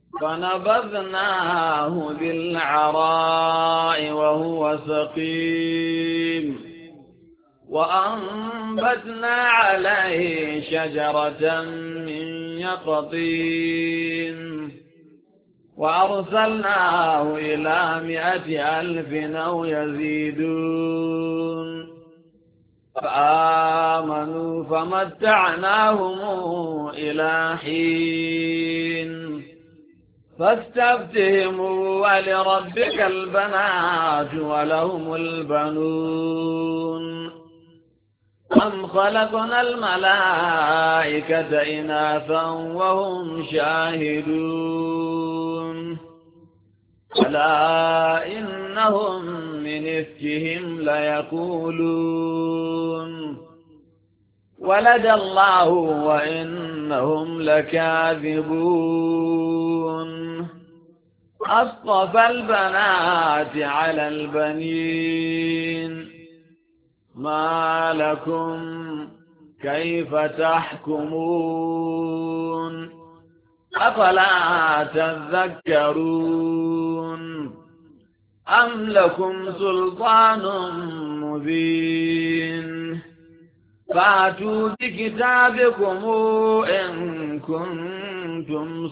فنبذناه بالعراء وهو سقيم وأنبتنا عليه شجرة من يقطين وأرسلناه إلى 100,000 أو يزيدون فآمنوا فمتعناهم إلى حين فاستفتهموا ولربك البنات ولهم البنون أم خلقنا الملائكة إناثا وهم شاهدون ألا إنهم من إفكهم ليقولون ولد الله وإنهم لكاذبون أصطفى البنات على البنين ما لكم كيف تحكمون أفلا تذكرون أم لكم سلطان مبين فأتوا بكتابكم إن كنتم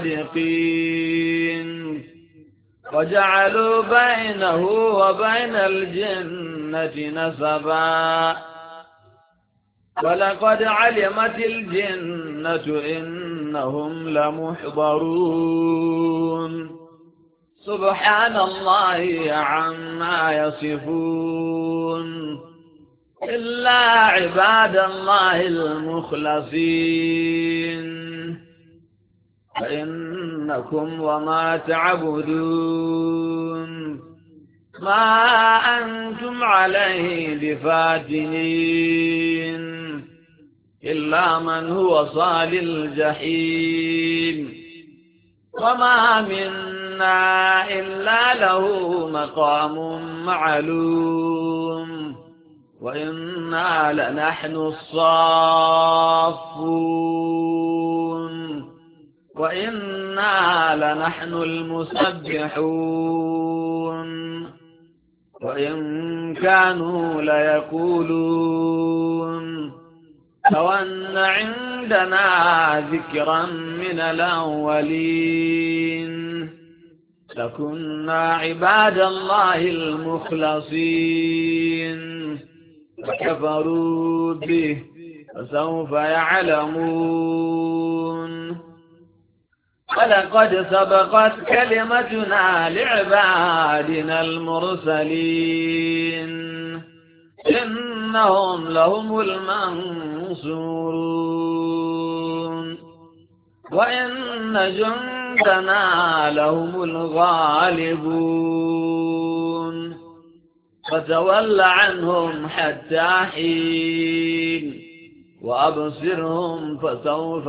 صادقين وجعلوا بينه وبين الجنة نسبا ولقد علمت الجنة إنهم لمحضرون سبحان الله عما يصفون إلا عباد الله المخلصين فإنكم وما تعبدون ما أنتم عليه بفاتنين إلا من هو صال الجحيم وما منا إلا له مقام معلوم وإنا لنحن الصافون وإنا لنحن المسبحون وإن كانوا ليقولون لو أن عندنا ذكرا من الأولين لكنا عباد الله المخلصين فكفروا به فسوف يعلمون ولقد سبقت كلمتنا لعبادنا المرسلين إنهم لهم المنصورون وإن جندنا لهم الغالبون فتول عنهم حتى حين وأبصرهم فسوف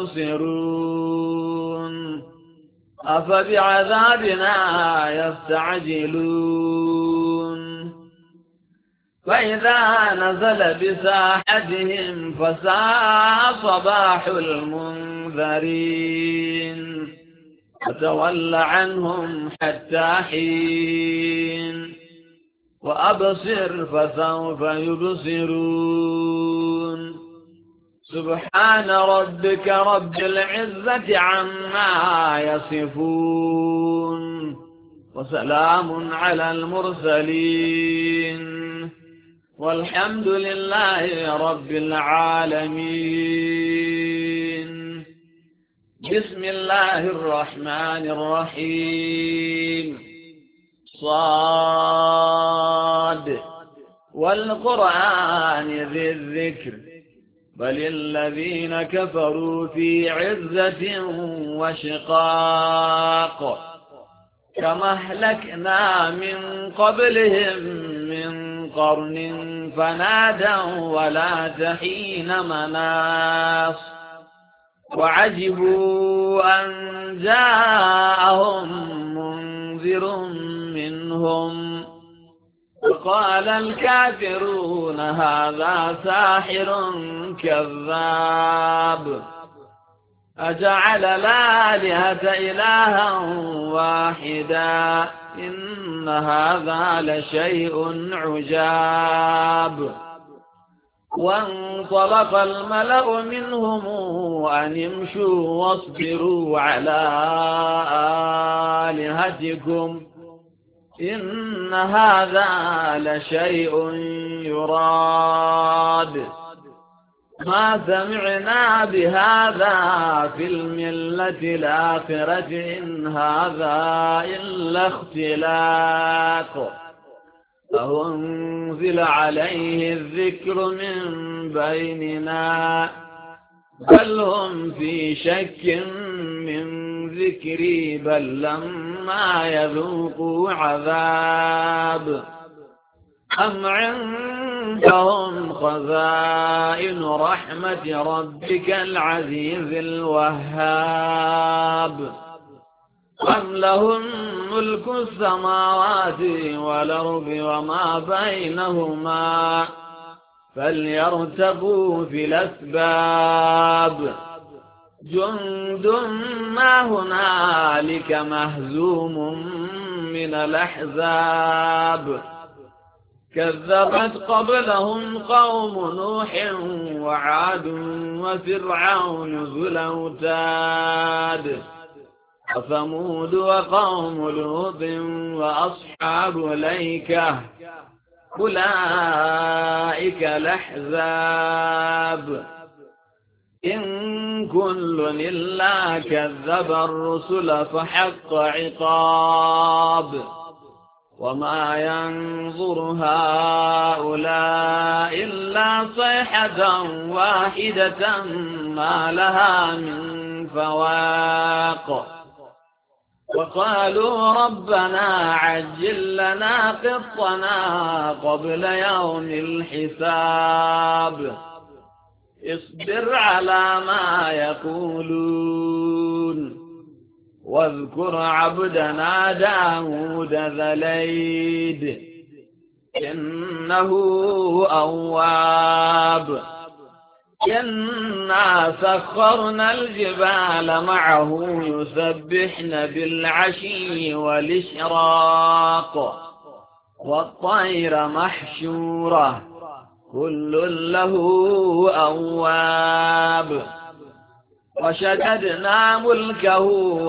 يبصرون أفبعذابنا يستعجلون فإذا نزل بساحتهم فساء صباح المنذرين فتول عنهم حتى حين وأبصر فسوف يبصرون سبحان ربك رب العزة عما يصفون وسلام على المرسلين والحمد لله رب العالمين بسم الله الرحمن الرحيم صاد والقرآن ذي الذكر بل الذين كفروا في عزة وشقاق كما أهلكنا من قبلهم من قرن فنادوا ولا تحين مناص وعجبوا أن جاءهم منذر منهم وقال الكافرون هذا ساحر كذاب أجعل الآلهة إلها واحدا إن هذا لشيء عجاب. وانطلق الملأ منهم أن امشوا واصبروا على آلهتكم إن هذا لشيء يراد ما سمعنا بهذا في الملة الآخرة إن هذا إلا اختلاق أنزل عليه الذكر من بيننا بل هم في شك من ذكري بل لما يذوقوا عذاب أم عندهم خزائن رحمة ربك العزيز الوهاب أم لهم ملك السماوات والأرض وما بينهما فليرتقوا في الأسباب جند ما هنالك مهزوم من الأحزاب كذبت قبلهم قوم نوح وعاد وفرعون ذو الأوتاد وثمود وقوم لوط وأصحاب الأيكة أولئك الأحزاب إن كل إلا كذب الرسل فحق عقاب وما ينظر هؤلاء إلا صيحة واحدة ما لها من فواق وقالوا ربنا عجل لنا قطنا قبل يوم الحساب اصبر على ما يقولون واذكر عبدنا داود ذا الأيد إنه أواب إنا سخرنا الجبال معه يسبحن بالعشي والإشراق والطير محشورة كل له أواب وشددنا ملكه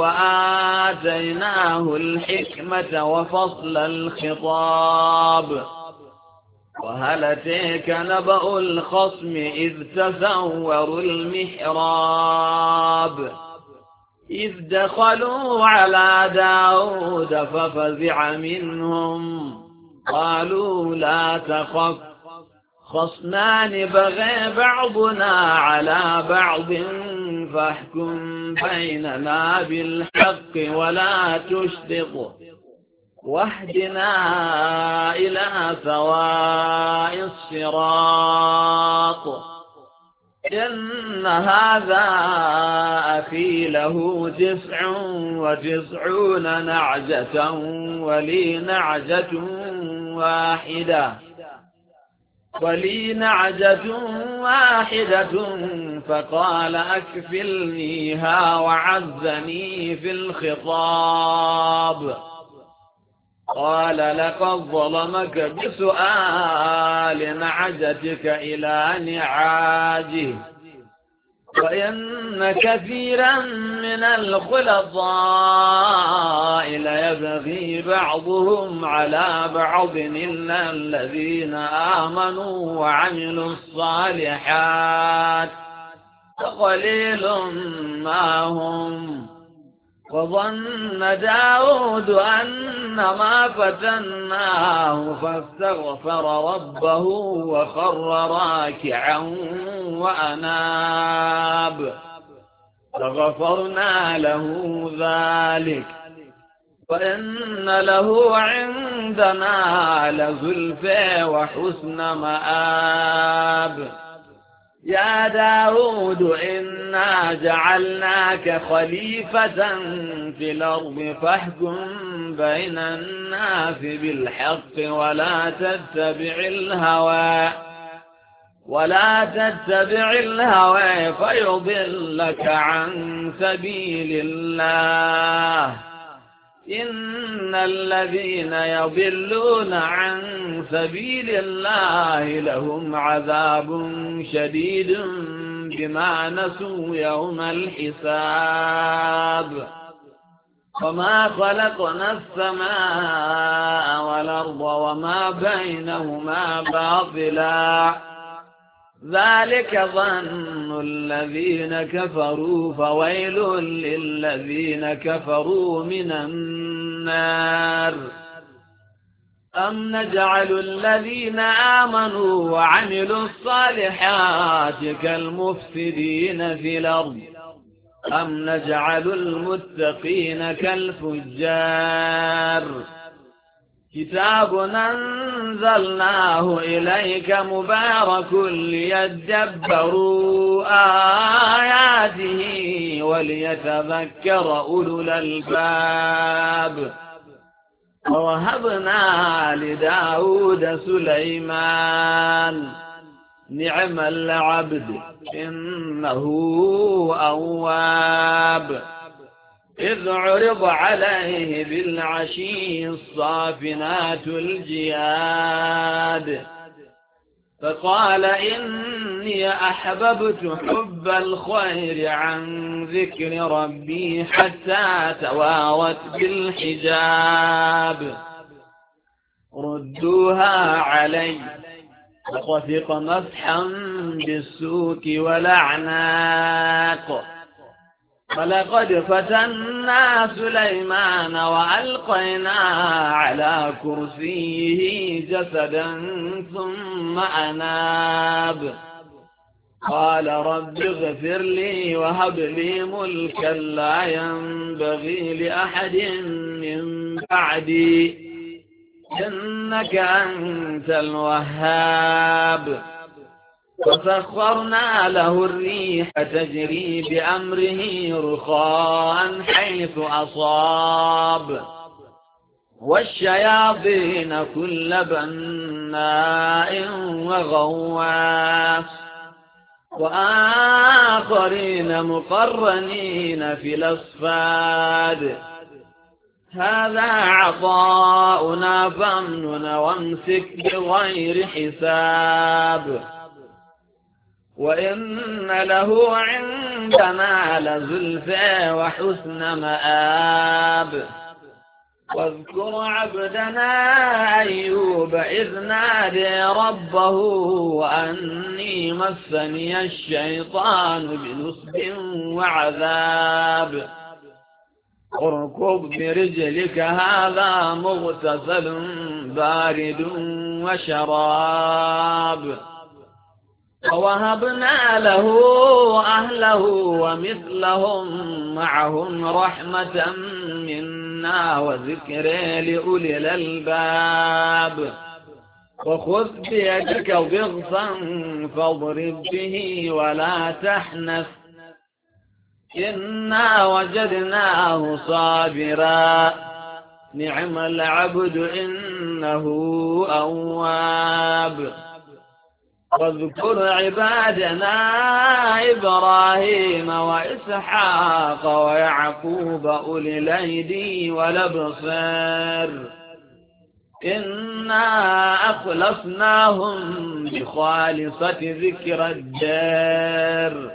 وآتيناه الحكمة وفصل الخطاب وهل أتيك نبأ الخصم إذ تسوروا المحراب إذ دخلوا على داود ففزع منهم قالوا لا تخف خصمان بغي بعضنا على بعض فاحكم بيننا بالحق ولا تشطط واهدنا إلى سواء الصراط إن هذا أخي له 99 نعجة ولي نعجة واحدة فقال أكفلنيها وعزني في الخطاب قال لقد ظلمك بسؤال نعجتك إلى نعاجه وإن كثيرا من الخلطاء ليبغي بعضهم على بعض إلا الذين آمنوا وعملوا الصالحات وقليل ما هم وظن داود أنما فتناه فاستغفر ربه وخر راكعا وأناب فغفرنا له ذلك وإن له عندنا لزلفى وحسن مآب يا داود إنا جعلناك خليفة في الأرض فاحكم بين الناس بالحق ولا تتبع الهوى فيضلك عن سبيل الله إن الذين يضلون عن سبيل الله لهم عذاب شديد بما نسوا يوم الحساب وما خلقنا السماء والأرض وما بينهما باطلا ذلك ظن الذين كفروا فويل للذين كفروا من النار أم نجعل الذين آمنوا وعملوا الصالحات كالمفسدين في الأرض أم نجعل المتقين كالفجار كتاب أنزلناه إليك مبارك ليدبروا آياته وليتذكر أولو الألباب ووهبنا لداود سليمان نعم العبد إنه أواب إذ عرض عليه بالعشي الصافنات الجياد فقال إني أحببت حب الخير عن ذكر ربي حتى توارت بالحجاب ردوها علي وطفق مسحا بالسوك والأعناق ولقد فتنا سليمان وألقينا على كرسيه جسدا ثم أناب قال رب اغفر لي وهب لي ملكا لا ينبغي لأحد من بعدي إنك أنت الوهاب وسخرنا له الريح تجري بأمره رخاء حيث أصاب والشياطين كل بناء وغواص وآخرين مقرنين في الأصفاد هذا عطاؤنا فامنن وامسك بغير حساب وإن له عندنا لزلفى وحسن مآب واذكر عبدنا أيوب إذ نادى ربه وأني مسني الشيطان بنصب وعذاب اركض برجلك هذا مغتسل بارد وشراب ووهبنا له أهله ومثلهم معهم رحمة منا وذكر لأولي الألباب وخذ بيدك ضغثا فاضرب به ولا تحنث إنا وجدناه صابرا نعم العبد إنه أواب واذكر عبادنا إبراهيم وإسحاق ويعقوب أولي الأيدي والأبصار إنا أخلصناهم بخالصة ذكر الدار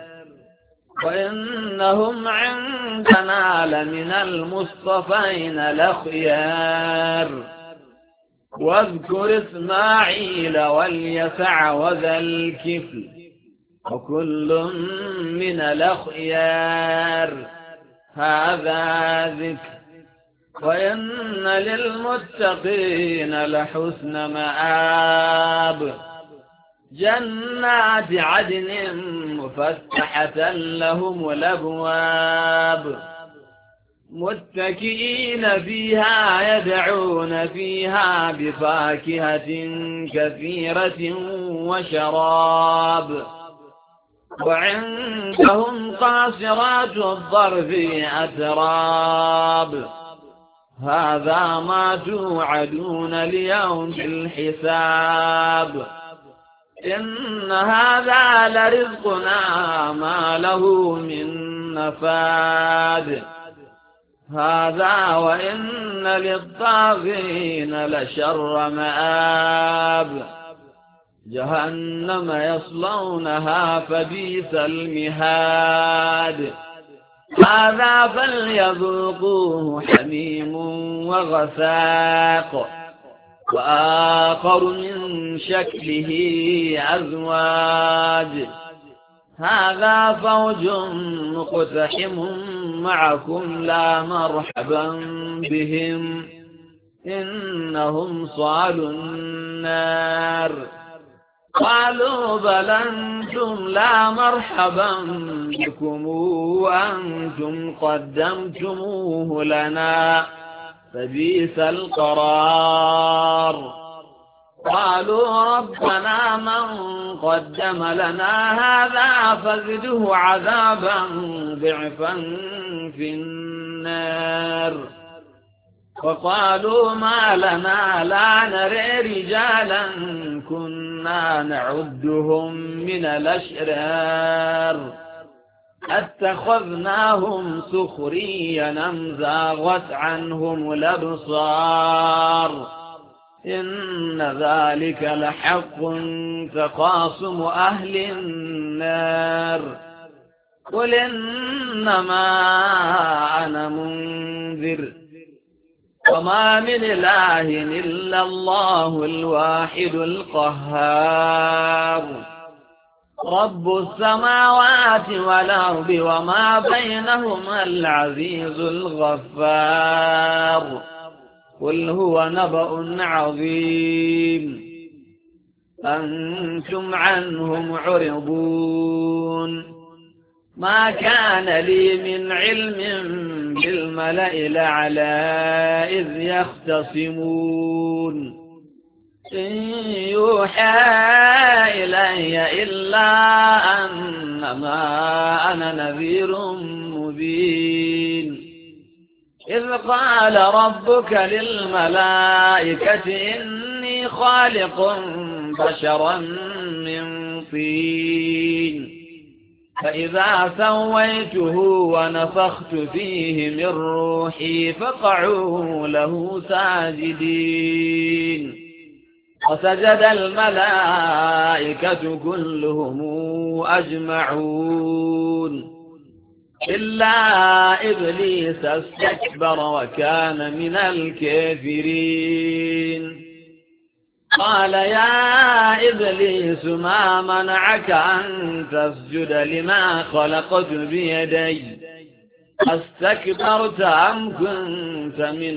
وإنهم عندنا لمن المصطفين الأخيار واذكر إسماعيل واليسع وذا الكفل وكل من الأخيار هذا ذكر وإن للمتقين لحسن مآب جنات عدن مفتحة لهم الأبواب متكئين فيها يدعون فيها بفاكهة كثيرة وشراب وعندهم قاصرات الطرف أتراب هذا ما توعدون ليوم الحساب إن هذا لرزقنا ما له من نفاد هذا وإن للطاغين لشر مآب جهنم يصلونها فبئس المهاد هذا فليذوقوه حميم وغساق وآخر من شكله أزواج هذا فوج مقتحم معكم لا مرحبا بهم إنهم صالوا النار قالوا بل أنتم لا مرحبا بكم وأنتم قدمتموه لنا فبئس القرار قالوا ربنا من قدم لنا هذا فزده عذابا ضعفا في النار وقالوا ما لنا لا نرى رجالا كنا نعدهم من الأشرار اتخذناهم سخريا أم زاغت عنهم الأبصار إن ذلك لحق تخاصم أهل النار قل إنما أنا منذر وما من إله إلا الله الواحد القهار رب السماوات والأرض وما بينهما العزيز الغفار قل هو نبأ عظيم أنتم عنه معرضون ما كان لي من علم بالملأ الأعلى إذ يختصمون إن يوحى إلي إلا أنما أنا نذير مبين إذ قال ربك للملائكة إني خالق بشرا من طين فإذا سويته ونفخت فيه من روحي فقعوا له ساجدين وسجد الملائكة كلهم أجمعون إلا إبليس استكبر وكان من الكافرين قال يا إبليس ما منعك أن تسجد لما خلقت بيدي أستكبرت أم كنت من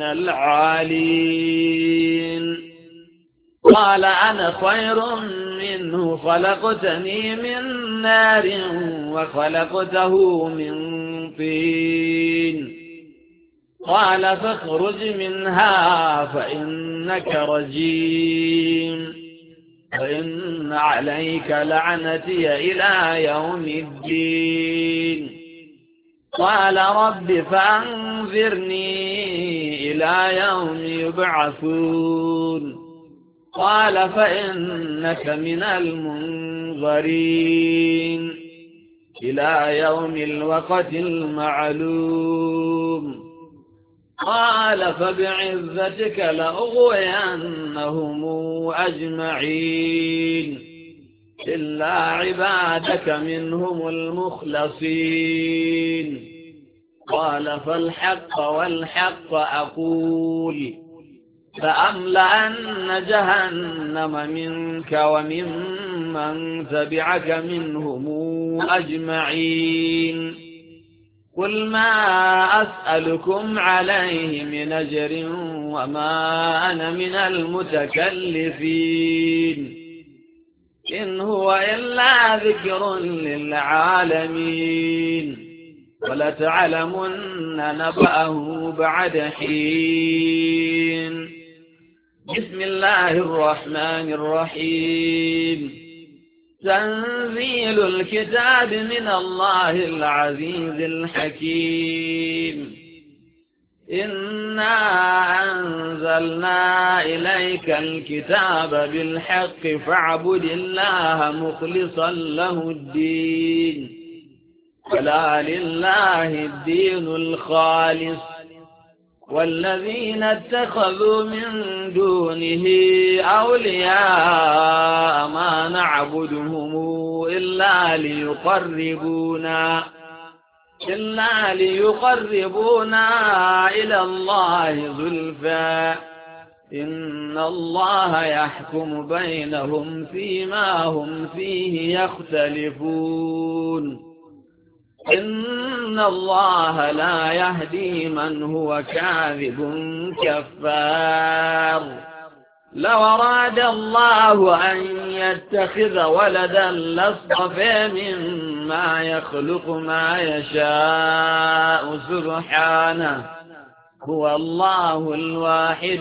العالين قال أنا خير منه خلقتني من نار وخلقته من طين قال فاخرج منها فإنك رجيم وإن عليك لعنتي إلى يوم الدين قال رب فأنذرني إلى يوم يبعثون قال فإنك من المنظرين إلى يوم الوقت المعلوم قال فبعزتك لأغوينهم أجمعين إلا عبادك منهم المخلصين قال فالحق والحق أقول لأملأن جهنم منك وممن تبعك منهم أجمعين قل ما أسألكم عليه من أجر وما أنا من المتكلفين إن هو إلا ذكر للعالمين ولتعلمن نبأه بعد حين بسم الله الرحمن الرحيم تنزيل الكتاب من الله العزيز الحكيم إنا أنزلنا إليك الكتاب بالحق فاعبد الله مخلصا له الدين ألا لله الدين الخالص والذين اتخذوا من دونه أولياء ما نعبدهم إلا ليقربونا إلى الله زلفى إن الله يحكم بينهم فيما هم فيه يختلفون إن الله لا يهدي من هو كاذب كفار لو أراد الله أن يتخذ ولدا لاصطفى مما يخلق ما يشاء سبحانه هو الله الواحد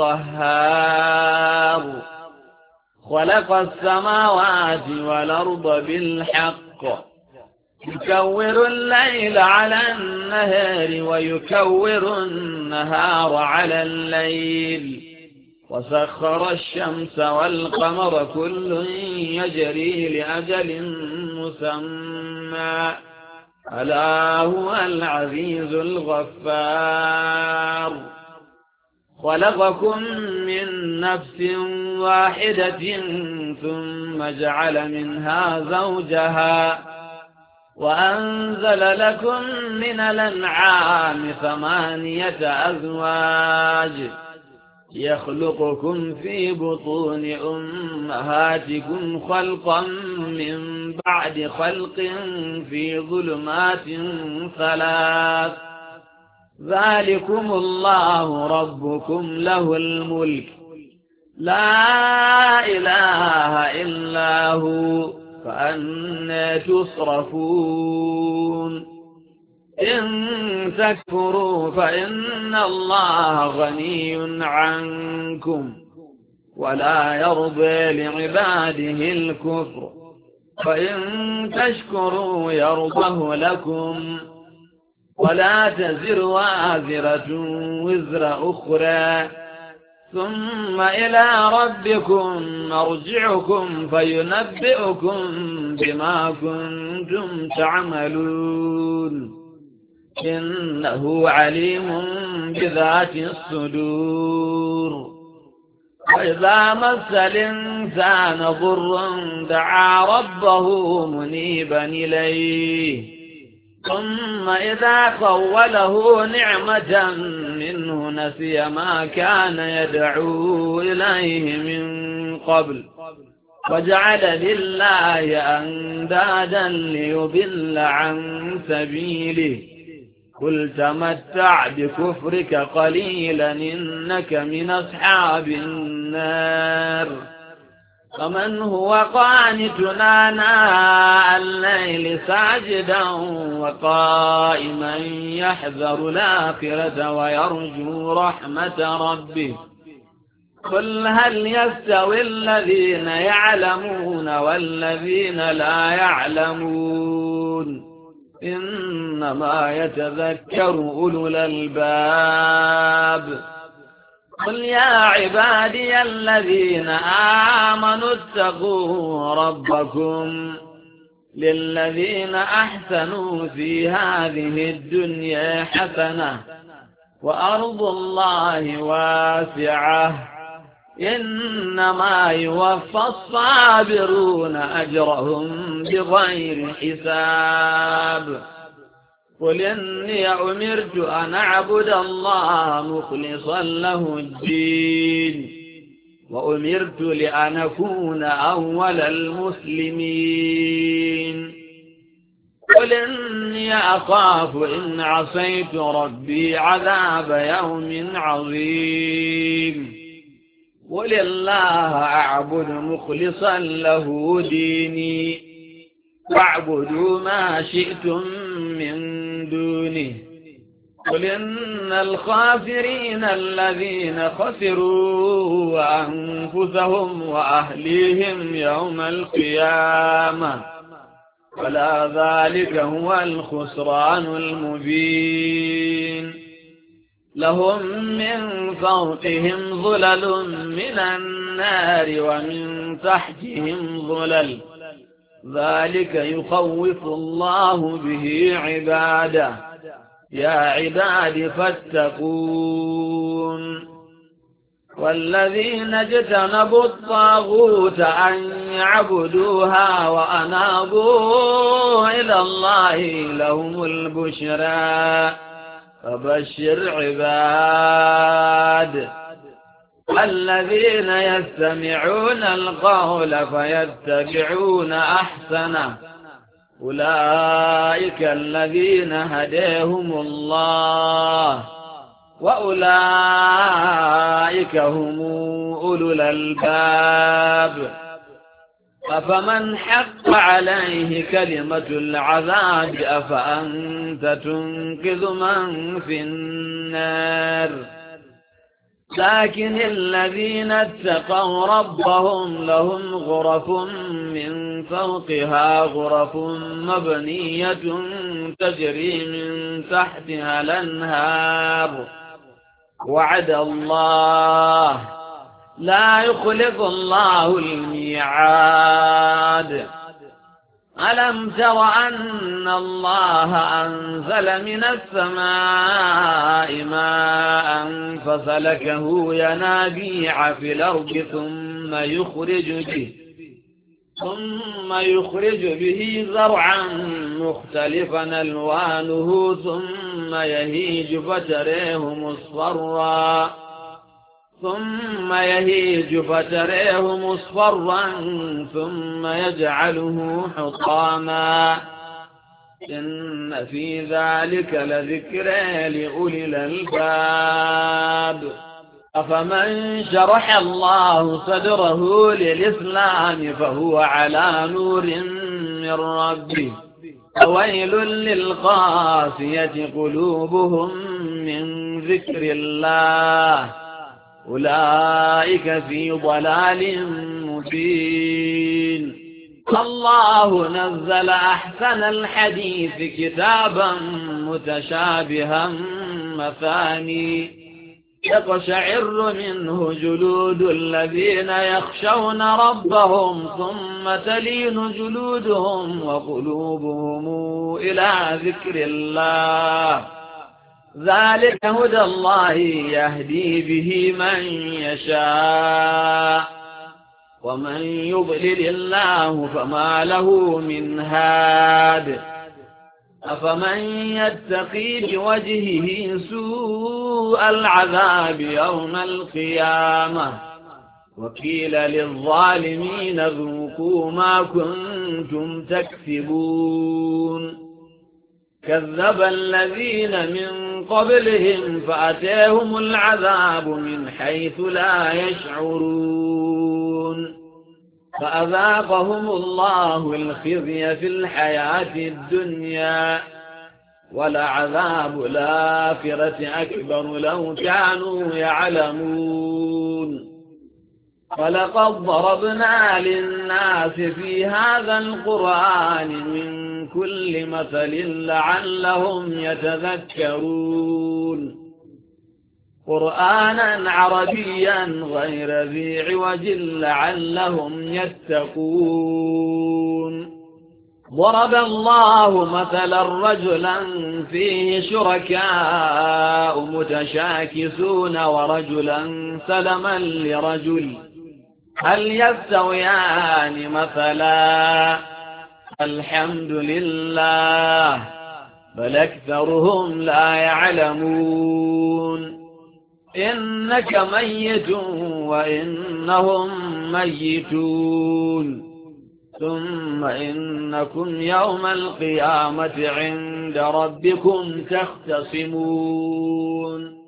القهار خلق السماوات والأرض بالحق يكور الليل على النهار ويكور النهار على الليل وسخر الشمس والقمر كل يجري لأجل مسمى ألا هو العزيز الغفار خلقكم من نفس واحدة ثم جعل منها زوجها وأنزل لكم من الأنعام 8 أزواج يخلقكم في بطون أمهاتكم خلقا من بعد خلق في ظلمات 3 ذلكم الله ربكم له الملك لا إله إلا هو فأنى تصرفون إن تكفروا فإن الله غني عنكم ولا يرضى لعباده الكفر فإن تشكروا يرضه لكم ولا تزر وازرة وزر أخرى ثم إلى ربكم مرجعكم فينبئكم بما كنتم تعملون إنه عليم بذات الصدور وإذا مس الإنسان ضر دعا ربه منيبا إليه ثم إذا خوله نعمة منه نسي ما كان يدعو إليه من قبل وجعل لله أندادا ليضل عن سبيله قل تمتع بكفرك قليلا إنك من أصحاب النار فمن هو قانتنا آناء الليل ساجدا وقائما يحذر الآخرة ويرجو رحمة ربه قل هل يستوي الذين يعلمون والذين لا يعلمون إنما يتذكر أولو الألباب قل يا عبادي الذين آمنوا اتقوا ربكم للذين أحسنوا في هذه الدنيا حسنة وأرض الله واسعة إنما يوفى الصابرون أجرهم بغير حساب قل إني أمرت أن أعبد الله مخلصا له الدين وأمرت لأن أكون أول المسلمين قل إني أخاف إن عصيت ربي عذاب يوم عظيم قل الله أعبد مخلصا له ديني واعبدوا ما شئتم من دونه قل إن الخاسرين الذين خسروا أنفسهم وأهليهم يوم القيامة ولا ذلك هو الخسران المبين لهم من فوقهم ظلل من النار ومن تحتهم ظلل ذلك يخوف الله به عباده يا عباد فاتقون والذين اجتنبوا الطاغوت أن يعبدوها وأنابوا إلى الله لهم البشرى فبشر عباد الذين يستمعون القول فيتبعون أحسنه أولئك الذين هداهم الله وأولئك هم أولو الألباب أفمن حق عليه كلمة العذاب أفأنت تنقذ من في النار لكن الذين اتقوا ربهم لهم غرف من فوقها غرف مبنية تجري من تحتها الأنهار وعد الله لا يخلف الله الميعاد ألم تر أن الله أنزل من السماء ماء فسلكه ينابيع في الأرض ثم يخرج به زرعا مختلفا ألوانه ثم يهيج فتريه مصفرا ثم يجعله حطاما إن في ذلك لذكرى لأولي الألباب أفمن شرح الله صدره للإسلام فهو على نور من ربه فويل للقاسية قلوبهم من ذكر الله أولئك في ضلال مبين الله نزل أحسن الحديث كتابا متشابها مثاني يقشعر منه جلود الذين يخشون ربهم ثم تلين جلودهم وقلوبهم إلى ذكر الله ذلك هدى الله يهدي به من يشاء ومن يضلل الله فما له من هاد أفمن يتقي بوجهه سوء العذاب يوم القيامة وقيل للظالمين ذوقوا ما كنتم تكسبون كذب الذين من قبلهم فأتاهم العذاب من حيث لا يشعرون فأذاقهم الله الخزي في الحياة الدنيا ولعذاب الآخرة أكبر لو كانوا يعلمون ولقد ضربنا للناس في هذا القرآن من كل مثل لعلهم يتذكرون قرآنا عربيا غير ذي عوج لعلهم يتقون ضرب الله مثلا رجلا فيه شركاء متشاكسون ورجلا سلما لرجل هل يستويان مثلا الحمد لله بل أكثرهم لا يعلمون إنك ميت وإنهم ميتون ثم إنكم يوم القيامة عند ربكم تختصمون